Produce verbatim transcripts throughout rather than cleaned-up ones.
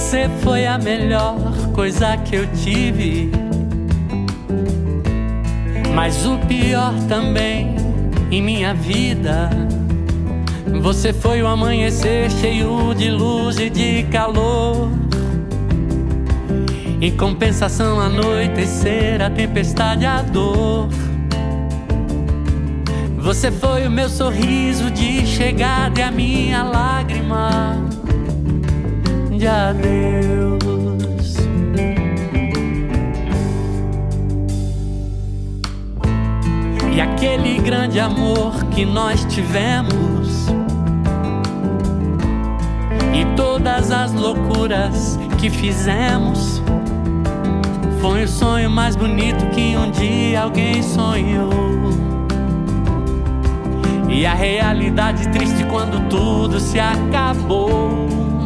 Você foi a melhor coisa que eu tive, mas o pior também em minha vida. Você foi o amanhecer cheio de luz e de calor. Em compensação, anoitecer, a tempestade, a dor. Você foi o meu sorriso de chegada e a minha lágrima de adeus. E aquele grande amor que nós tivemos, e todas as loucuras que fizemos, foi o sonho mais bonito que um dia alguém sonhou. E a realidade triste quando tudo se acabou.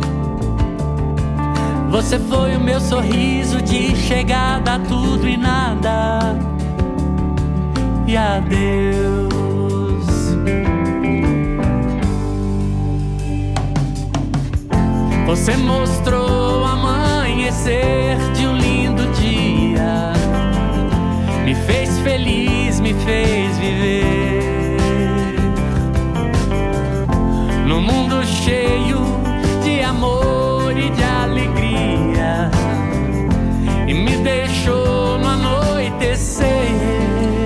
Você foi o meu sorriso de chegada a tudo e nada. E adeus. Você mostrou o amanhecer de um lindo dia, me fez feliz, me fez viver num mundo cheio de amor e de alegria, e me deixou no anoitecer.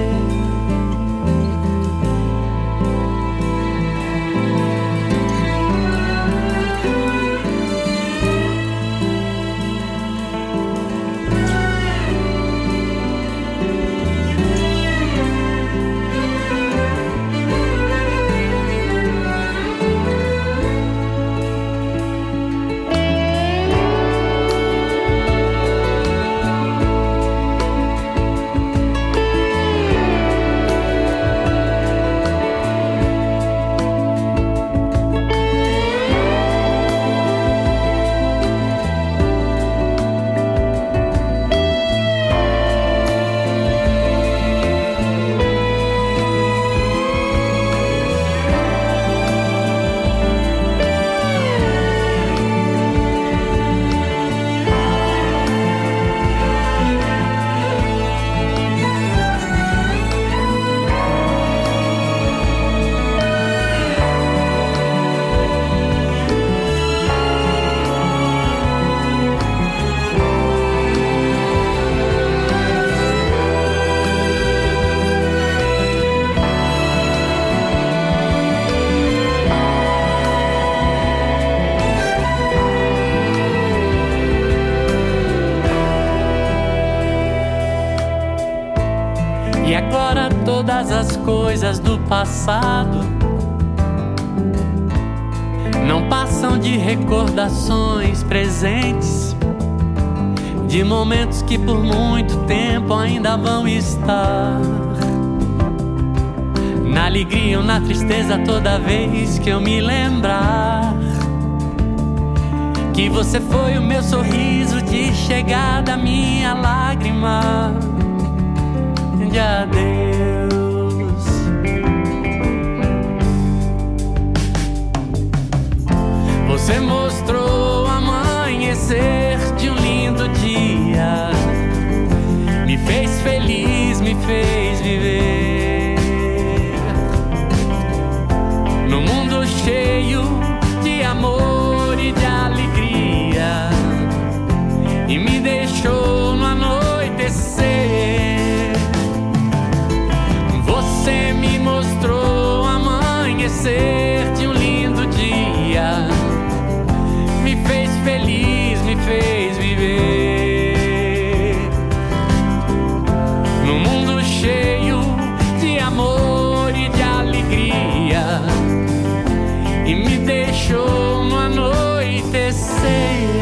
E agora todas as coisas do passado não passam de recordações presentes, de momentos que por muito tempo ainda vão estar. Na alegria ou na tristeza, toda vez que eu me lembrar que você foi o meu sorriso de chegada, minha lágrima de adeus. Você mostrou o amanhecer de um lindo dia, me fez feliz, me fez viver num mundo cheio de amor e de alegria, e me deixou no anoitecer. Você me mostrou o amanhecer de um lindo dia, me fez feliz, me fez viver num mundo cheio de amor e de alegria, e me deixou no anoitecer.